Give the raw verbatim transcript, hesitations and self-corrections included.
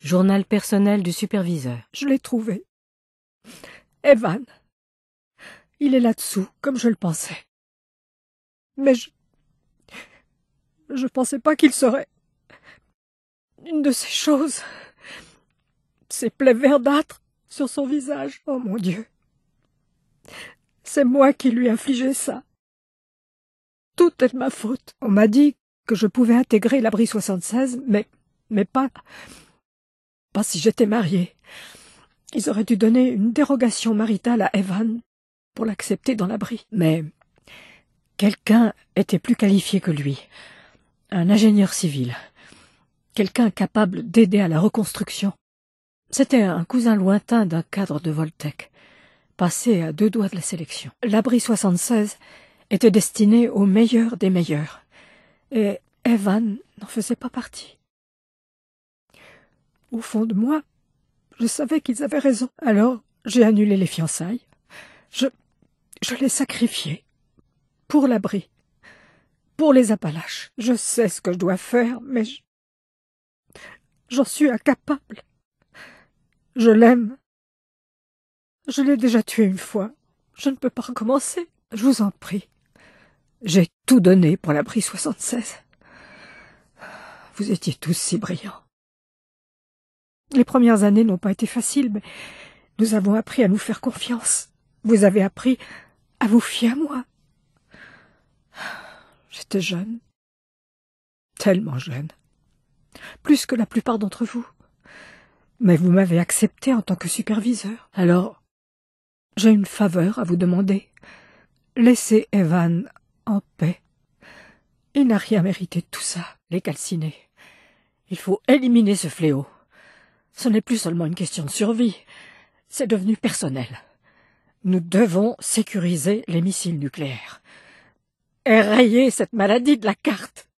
Journal personnel du superviseur. Je l'ai trouvé. Evan. Il est là-dessous, comme je le pensais. Mais je... Je pensais pas qu'il serait... Une de ces choses... Ces plaies verdâtres sur son visage. Oh mon Dieu. C'est moi qui lui ai infligé ça. Tout est de ma faute. On m'a dit que je pouvais intégrer l'abri soixante-seize, mais... mais pas... pas si j'étais mariée. Ils auraient dû donner une dérogation maritale à Evan pour l'accepter dans l'abri. Mais quelqu'un était plus qualifié que lui. Un ingénieur civil. Quelqu'un capable d'aider à la reconstruction. C'était un cousin lointain d'un cadre de Voltec, passé à deux doigts de la sélection. L'abri soixante-seize était destiné aux meilleurs des meilleurs, et Evan n'en faisait pas partie. Au fond de moi, je savais qu'ils avaient raison. Alors, j'ai annulé les fiançailles. Je... je l'ai sacrifié. Pour l'abri. Pour les Appalaches. Je sais ce que je dois faire, mais je... j'en suis incapable. Je l'aime. Je l'ai déjà tué une fois. Je ne peux pas recommencer. Je vous en prie. J'ai tout donné pour l'abri soixante-seize. Vous étiez tous si brillants. Les premières années n'ont pas été faciles, mais nous avons appris à nous faire confiance. Vous avez appris à vous fier à moi. J'étais jeune. Tellement jeune. Plus que la plupart d'entre vous. Mais vous m'avez accepté en tant que superviseur. Alors, j'ai une faveur à vous demander. Laissez Evan en paix. Il n'a rien mérité de tout ça, les calcinés. Il faut éliminer ce fléau. Ce n'est plus seulement une question de survie. C'est devenu personnel. Nous devons sécuriser les missiles nucléaires. Et rayer cette maladie de la carte.